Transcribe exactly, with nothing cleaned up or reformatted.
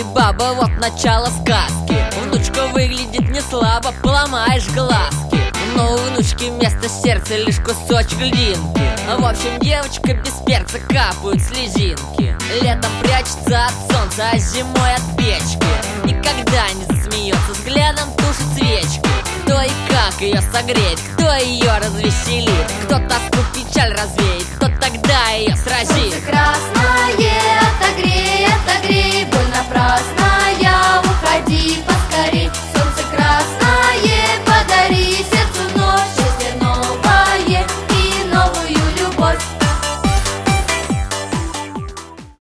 ты, баба, вот начало сказки. Внучка выглядит не слабо, поломаешь глазки. Но у внучки вместо сердца лишь кусочек льдинки. В общем, девочка без перца, капают слезинки. Летом прячется от солнца, а зимой от печки. Никогда не засмеется, взглядом тушит свечки. Кто и как ее согреет, кто ее развеселит, кто тоску печаль развеет, кто тогда ее сразит. Солнце красное